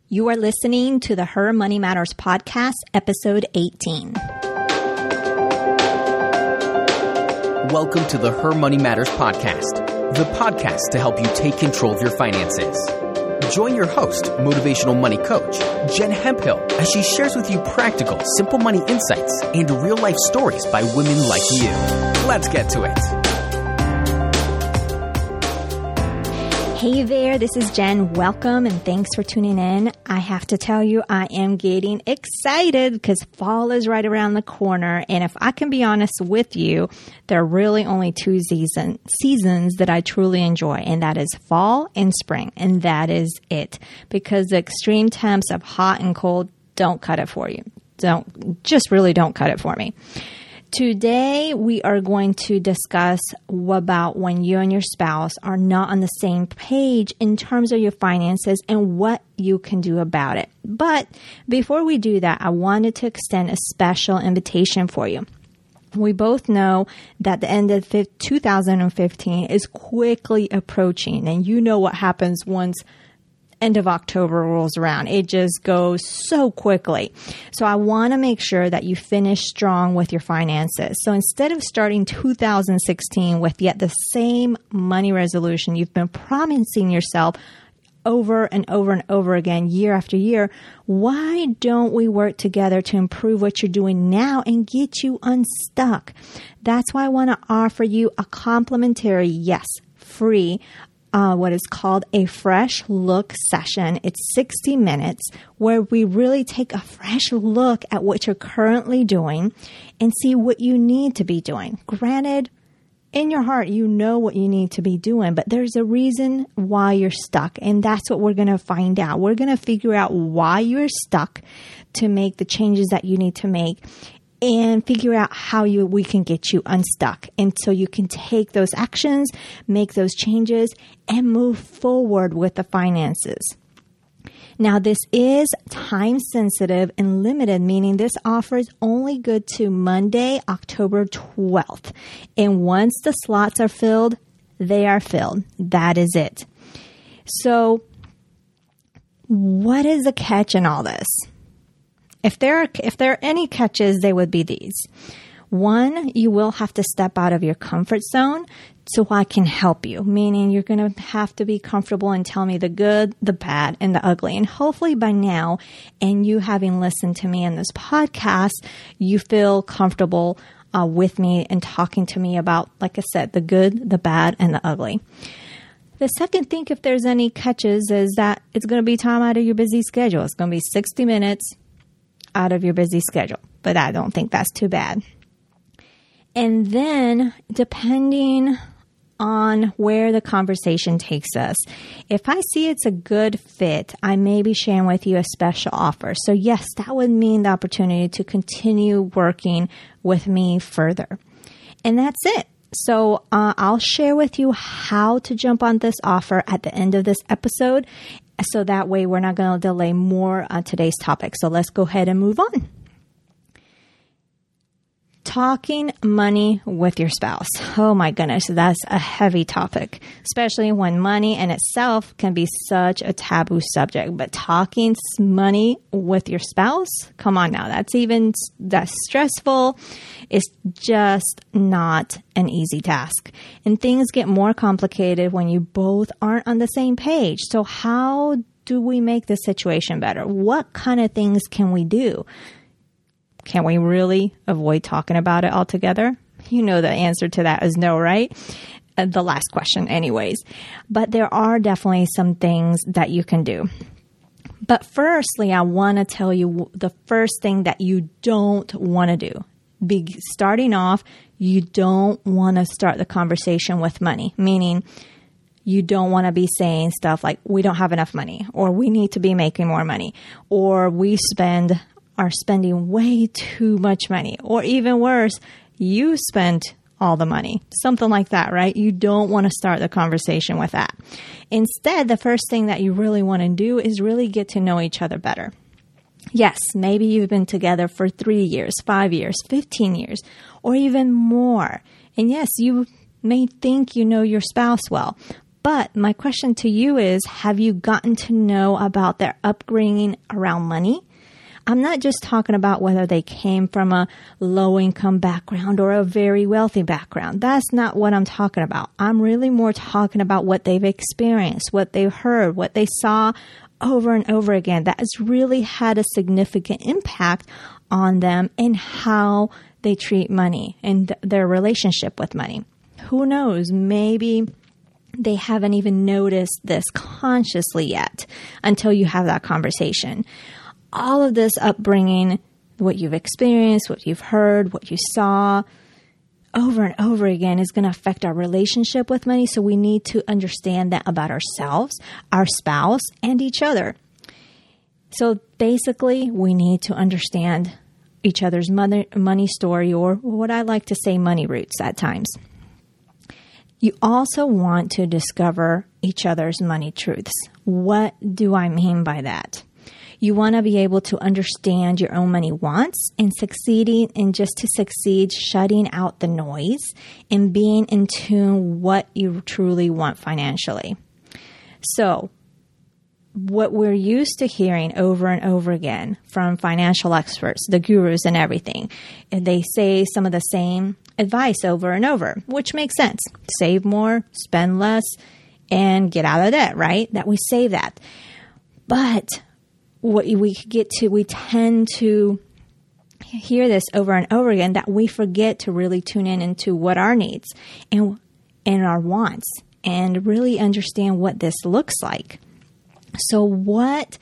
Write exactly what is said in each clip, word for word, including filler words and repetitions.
You are listening to the Her Money Matters podcast, episode eighteen. Welcome to the Her Money Matters podcast, the podcast to help you take control of your finances. Join your host, motivational money coach, Jen Hemphill, as she shares with you practical, simple money insights and real-life stories by women like you. Let's get to it. Hey there, this is Jen. Welcome and thanks for tuning in. I have to tell you, I am getting excited because fall is right around the corner. And if I can be honest with you, there are really only two season, seasons that I truly enjoy, and that is fall and spring. And that is it, because the extreme temps of hot and cold don't cut it for you. Don't, just really don't cut it for me. Today, we are going to discuss about when you and your spouse are not on the same page in terms of your finances and what you can do about it. But before we do that, I wanted to extend a special invitation for you. We both know that the end of two thousand fifteen is quickly approaching, and you know what happens once end of October rolls around. It just goes so quickly. So I want to make sure that you finish strong with your finances. So instead of starting two thousand sixteen with yet the same money resolution you've been promising yourself over and over and over again, year after year, why don't we work together to improve what you're doing now and get you unstuck? That's why I want to offer you a complimentary, yes, free Uh, what is called a fresh look session. It's sixty minutes where we really take a fresh look at what you're currently doing and see what you need to be doing. Granted, in your heart, you know what you need to be doing, but there's a reason why you're stuck. And that's what we're going to find out. We're going to figure out why you're stuck to make the changes that you need to make, and figure out how you we can get you unstuck. And so you can take those actions, make those changes, and move forward with the finances. Now, this is time sensitive and limited, meaning this offer is only good to Monday, October twelfth. And once the slots are filled, they are filled. That is it. So what is the catch in all this? If there are, if there are any catches, they would be these. One, you will have to step out of your comfort zone so I can help you, meaning you're going to have to be comfortable and tell me the good, the bad, and the ugly. And hopefully by now, and you having listened to me in this podcast, you feel comfortable uh, with me and talking to me about, like I said, the good, the bad, and the ugly. The second thing, if there's any catches, is that it's going to be time out of your busy schedule. It's going to be sixty minutes out of your busy schedule, but I don't think that's too bad. And then, depending on where the conversation takes us, if I see it's a good fit, I may be sharing with you a special offer. So yes, that would mean the opportunity to continue working with me further. And that's it. So uh, I'll share with you how to jump on this offer at the end of this episode, so that way we're not going to delay more on today's topic. So let's go ahead and move on. Talking money with your spouse. Oh my goodness, that's a heavy topic, especially when money in itself can be such a taboo subject. But talking money with your spouse, come on now, that's even, that's stressful. It's just not an easy task. And things get more complicated when you both aren't on the same page. So how do we make this situation better? What kind of things can we do? Can we really avoid talking about it altogether? You know the answer to that is no, right? Uh, the last question anyways. But there are definitely some things that you can do. But firstly, I want to tell you the first thing that you don't want to do. Be starting off, you don't want to start the conversation with money, meaning you don't want to be saying stuff like, we don't have enough money, or we need to be making more money, or we spend are spending way too much money, or even worse, you spent all the money, something like that, right? You don't want to start the conversation with that. Instead, the first thing that you really want to do is really get to know each other better. Yes, maybe you've been together for three years, five years, fifteen years, or even more. And yes, you may think you know your spouse well, But my question to you is, have you gotten to know about their upbringing around money? I'm not just talking about whether they came from a low-income background or a very wealthy background. That's not what I'm talking about. I'm really more talking about what they've experienced, what they've heard, what they saw over and over again that has really had a significant impact on them and how they treat money and th- their relationship with money. Who knows? Maybe they haven't even noticed this consciously yet until you have that conversation. All of this upbringing, what you've experienced, what you've heard, what you saw over and over again is going to affect our relationship with money. So we need to understand that about ourselves, our spouse, and each other. So basically, we need to understand each other's money, money story, or what I like to say, money roots at times. You also want to discover each other's money truths. What do I mean by that? You want to be able to understand your own money wants and succeeding and just to succeed, shutting out the noise and being in tune what you truly want financially. So what we're used to hearing over and over again from financial experts, the gurus and everything, and they say some of the same advice over and over, which makes sense. Save more, spend less, and get out of debt, right? That we save that. But what we get to, we tend to hear this over and over again that we forget to really tune in into what our needs and, and our wants and really understand what this looks like. So what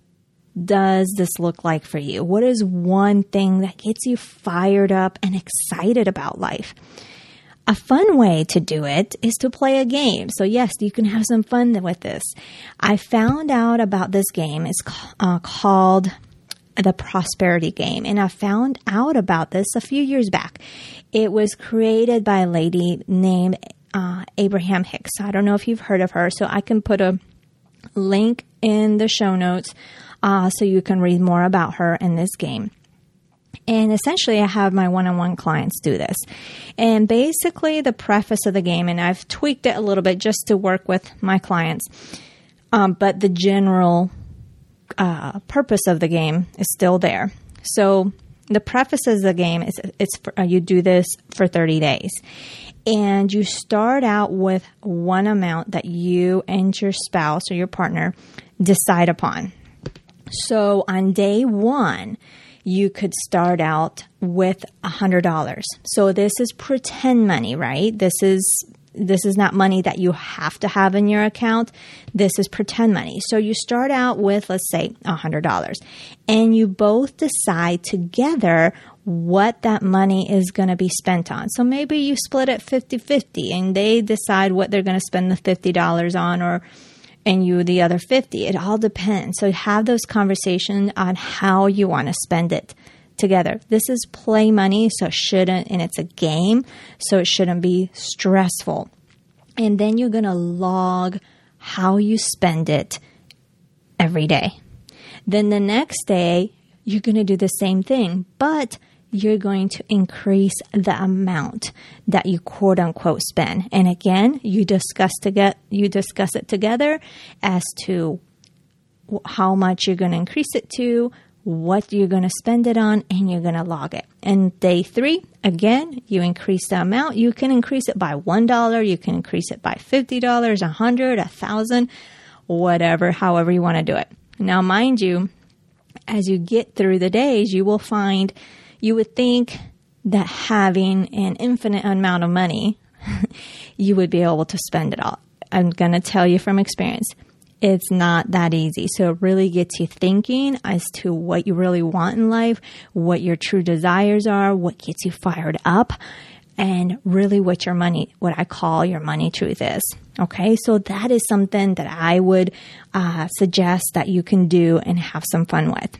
does this look like for you? What is one thing that gets you fired up and excited about life? A fun way to do it is to play a game. So yes, you can have some fun with this. I found out about this game. It's uh, called the Prosperity Game. And I found out about this a few years back. It was created by a lady named uh, Abraham Hicks. I don't know if you've heard of her, so I can put a link in the show notes uh, so you can read more about her in this game. And essentially, I have my one-on-one clients do this. And basically, the preface of the game, and I've tweaked it a little bit just to work with my clients, um, but the general uh, purpose of the game is still there. So the preface of the game is it's for, uh, you do this for thirty days. And you start out with one amount that you and your spouse or your partner decide upon. So on day one, you could start out with one hundred dollars. So this is pretend money, right? This is this is not money that you have to have in your account. This is pretend money. So you start out with, let's say, one hundred dollars. And you both decide together what that money is going to be spent on. So maybe you split it fifty-fifty and they decide what they're going to spend the fifty dollars on, or and you the other fifty. It all depends. So have those conversations on how you want to spend it together. This is play money, so it shouldn't, and it's a game, so it shouldn't be stressful. And then you're going to log how you spend it every day. Then the next day, you're going to do the same thing, but you're going to increase the amount that you quote unquote spend. And again, you discuss to get, you discuss it together as to how much you're going to increase it to, what you're going to spend it on, and you're going to log it. And day three, again, you increase the amount. You can increase it by one dollar. You can increase it by fifty dollars, one hundred dollars, one thousand dollars, whatever, however you want to do it. Now, mind you, as you get through the days, you will find you would think that having an infinite amount of money, you would be able to spend it all. I'm going to tell you from experience, it's not that easy. So it really gets you thinking as to what you really want in life, what your true desires are, what gets you fired up, and really what your money, what I call your money truth is. Okay, so that is something that I would uh, suggest that you can do and have some fun with.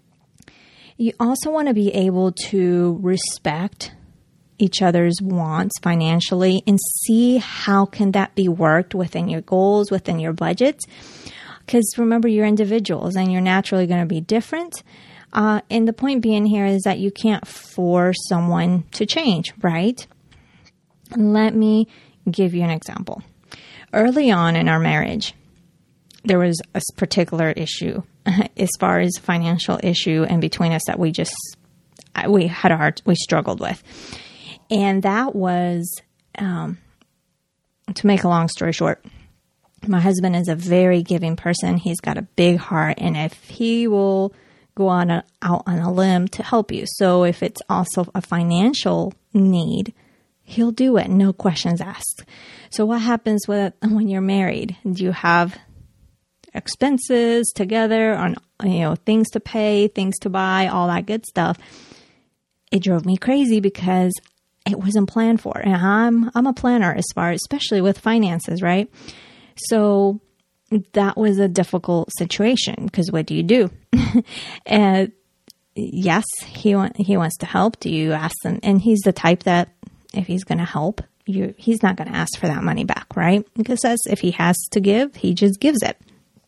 You also want to be able to respect each other's wants financially and see how can that be worked within your goals, within your budgets. Because remember, you're individuals and you're naturally going to be different. Uh, and the point being here is that you can't force someone to change, right? Let me give you an example. early on in our marriage, there was a particular issue as far as financial issue in between us that we just, we had a hard, we struggled with. And that was, um, to make a long story short, my husband is a very giving person. He's got a big heart, and if he will go on a, out on a limb to help you. So if it's also a financial need, he'll do it, no questions asked. So what happens with when you're married? Do you have expenses together on, you know, things to pay, things to buy, all that good stuff? It drove me crazy because it wasn't planned for. And I'm I'm a planner as far, especially with finances, right? So that was a difficult situation because what do you do? And yes, he want, he wants to help. Do you ask him? And he's the type that if he's going to help, you he's not going to ask for that money back, right? Because as if he has to give, he just gives it.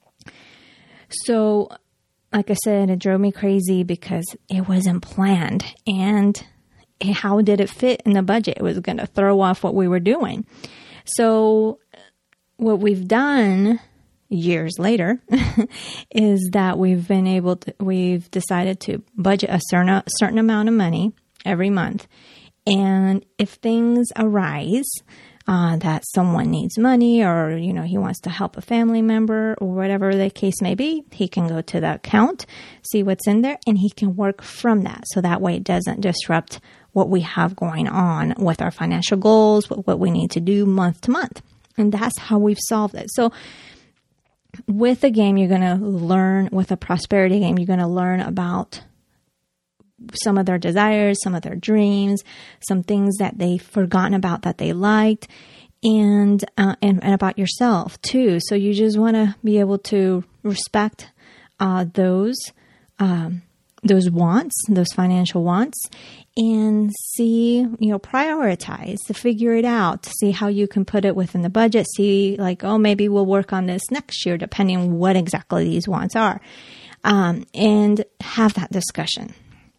So, like I said, it drove me crazy because it wasn't planned. And how did it fit in the budget? It was going to throw off what we were doing. So what we've done years later is that we've been able to, we've decided to budget a certain, certain amount of money every month. And if things arise, uh, that someone needs money or, you know, he wants to help a family member or whatever the case may be, he can go to the account, see what's in there, and he can work from that. So that way it doesn't disrupt what we have going on with our financial goals, what, what we need to do month to month. And that's how we've solved it. So with a game, you're going to learn, with a prosperity game, you're going to learn about some of their desires, some of their dreams, some things that they've forgotten about that they liked, and, uh, and, and about yourself too. So you just want to be able to respect uh, those, um, those wants, those financial wants, and see, you know, prioritize to figure it out, to see how you can put it within the budget, see like, oh, maybe we'll work on this next year, depending on what exactly these wants are, um, and have that discussion.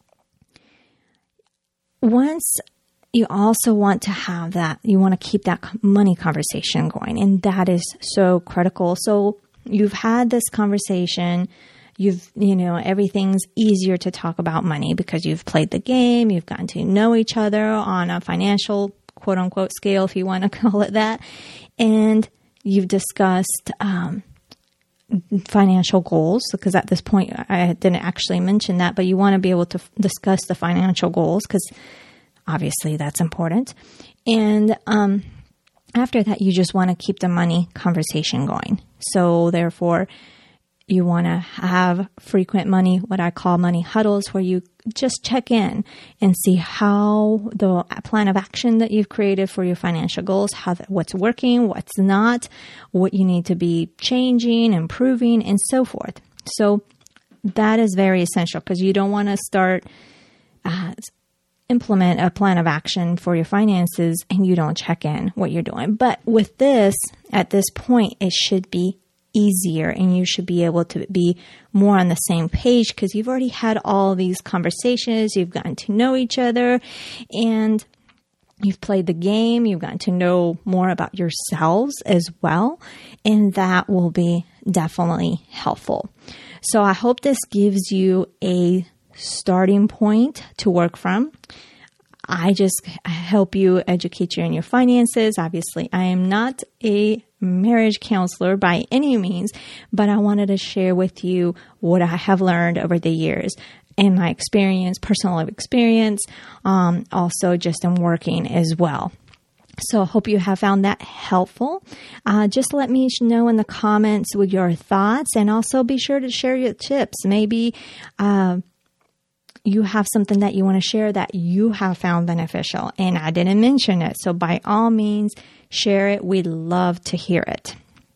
Once you also want to have that, you want to keep that money conversation going, and that is so critical. So you've had this conversation. You've, you know, everything's easier to talk about money because you've played the game. You've gotten to know each other on a financial, quote unquote, scale, if you want to call it that. And you've discussed um, financial goals, because at this point I didn't actually mention that, but you want to be able to f- discuss the financial goals because obviously that's important. And um, after that, you just want to keep the money conversation going. So therefore, you want to have frequent money, what I call money huddles, where you just check in and see how the plan of action that you've created for your financial goals, how the, what's working, what's not, what you need to be changing, improving, and so forth. So that is very essential because you don't want to start uh, implement a plan of action for your finances and you don't check in what you're doing. But with this, at this point, it should be easier and you should be able to be more on the same page because you've already had all these conversations, you've gotten to know each other, and you've played the game, you've gotten to know more about yourselves as well, and that will be definitely helpful. So I hope this gives you a starting point to work from. I just help you educate you in your finances. Obviously, I am not a marriage counselor by any means, but I wanted to share with you what I have learned over the years and my experience, personal experience, um, also just in working as well. So I hope you have found that helpful. Uh, just let me know in the comments with your thoughts, and also be sure to share your tips. Maybe uh, you have something that you want to share that you have found beneficial and I didn't mention it. So by all means, share it. We'd love to hear it.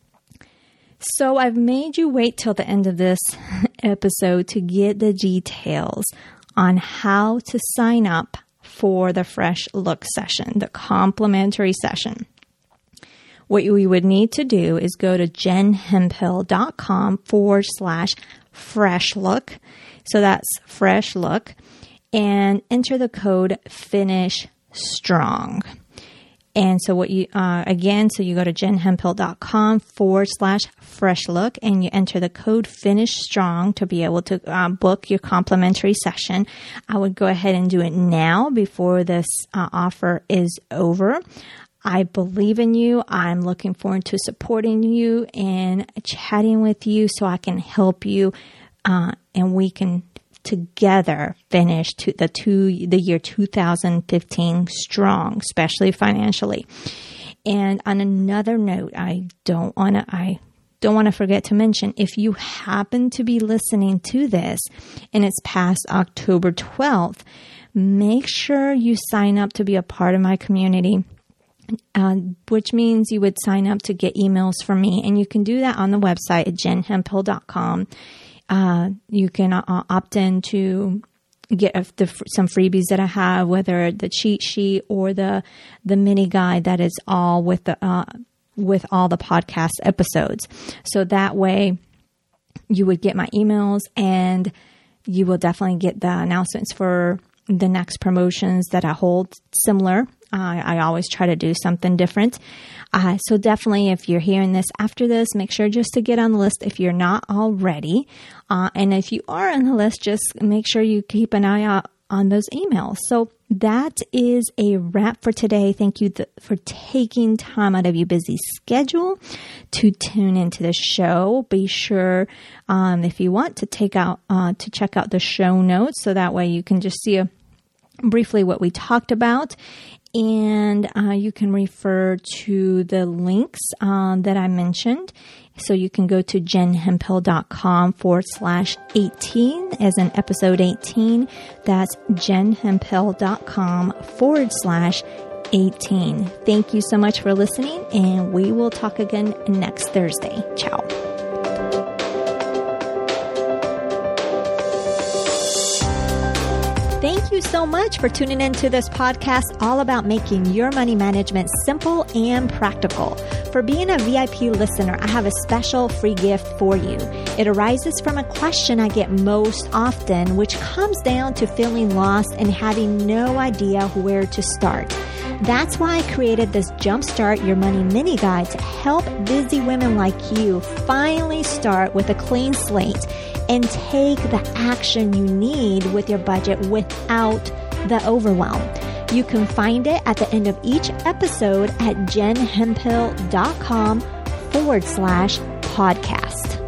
So I've made you wait till the end of this episode to get the details on how to sign up for the Fresh Look session, the complimentary session. What we would need to do is go to jenhemphill.com forward slash fresh look. So that's Fresh Look, and enter the code Finish Strong. And so what you, uh, again, so you go to jenhemphill.com forward slash fresh look and you enter the code Finish Strong to be able to uh, book your complimentary session. I would go ahead and do it now before this uh, offer is over. I believe in you. I'm looking forward to supporting you and chatting with you so I can help you, uh, and we can together finish to the two the year two thousand fifteen strong, especially financially. And on another note, I don't want to I don't want to forget to mention, if you happen to be listening to this and it's past October twelfth, make sure you sign up to be a part of my community. Uh, which means you would sign up to get emails from me, and you can do that on the website at jen hemphill dot com. Uh, you can uh, opt in to get a, the, some freebies that I have, whether the cheat sheet or the the mini guide that is all with the uh, with all the podcast episodes. So that way, you would get my emails, and you will definitely get the announcements for the next promotions that I hold similar. Uh, I always try to do something different. Uh, so definitely, if you're hearing this after this, make sure just to get on the list if you're not already. Uh, and if you are on the list, just make sure you keep an eye out on those emails. So that is a wrap for today. Thank you th- for taking time out of your busy schedule to tune into the show. Be sure, um, if you want, to take out uh, to check out the show notes, so that way you can just see a, briefly what we talked about. And uh, you can refer to the links um, that I mentioned. So you can go to jenhemphill.com forward slash 18 as in episode eighteen. That's jenhemphill.com forward slash 18. Thank you so much for listening, and we will talk again next Thursday. Ciao. Thank you so much for tuning into this podcast all about making your money management simple and practical. For being a V I P listener, I have a special free gift for you. It arises from a question I get most often, which comes down to feeling lost and having no idea where to start. That's why I created this Jumpstart Your Money mini guide to help busy women like you finally start with a clean slate and take the action you need with your budget without the overwhelm. You can find it at the end of each episode at jenhemphill.com forward slash podcast.